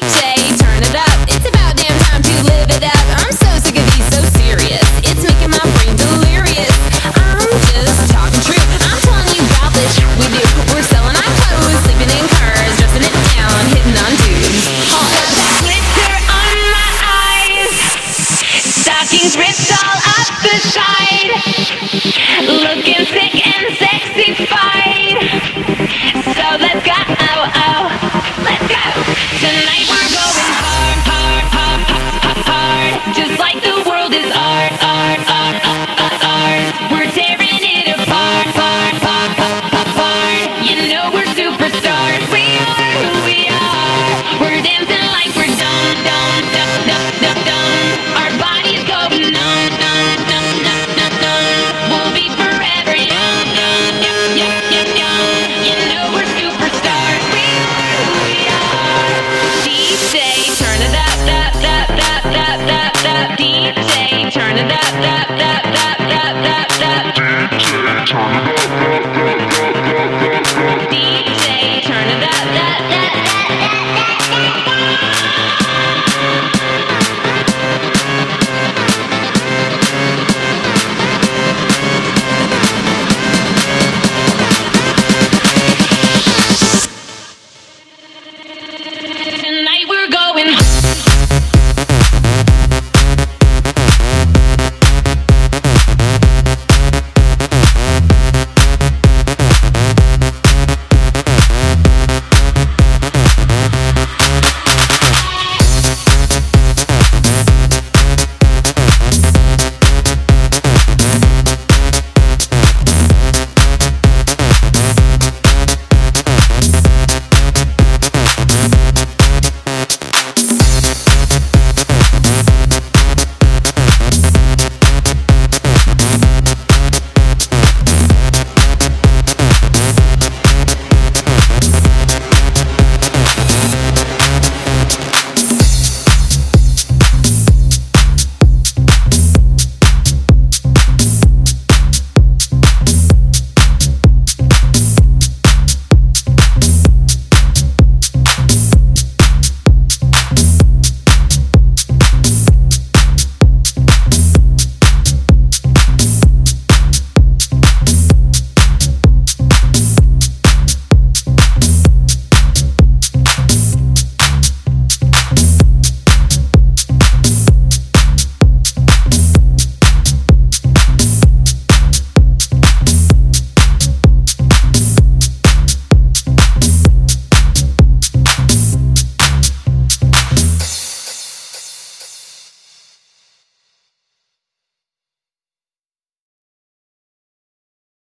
turn it up. It's about damn time to live it up. I'm so sick of these so serious. It's making my brain delirious. I'm just talking true. I'm telling you about this shit we do. We're selling our clothes, sleeping in cars, dressing it down, hitting on dudes. All got that glitter on my eyes, stockings ripped all up the side, looking sick and sexified. So let's go, let's go. Tonight we're going hard, hard, hard, hard, hard. Just like the world is art, art, art, art, art. We're tearing it apart, apart, apart, apart, apart. You know we're superstars. We are who we are. We're dancing like we're dumb, dumb, dumb, dumb, dumb, dumb. Our bodies going numb, numb, numb, numb, numb, numb. We'll be forever young, young, young, young, young, young. You know we're superstars. We are who we are. DJ, turn it up, up, up, up, up, up, up. DJ, turn it up, up, up, up, up, up, up. DJ, turn it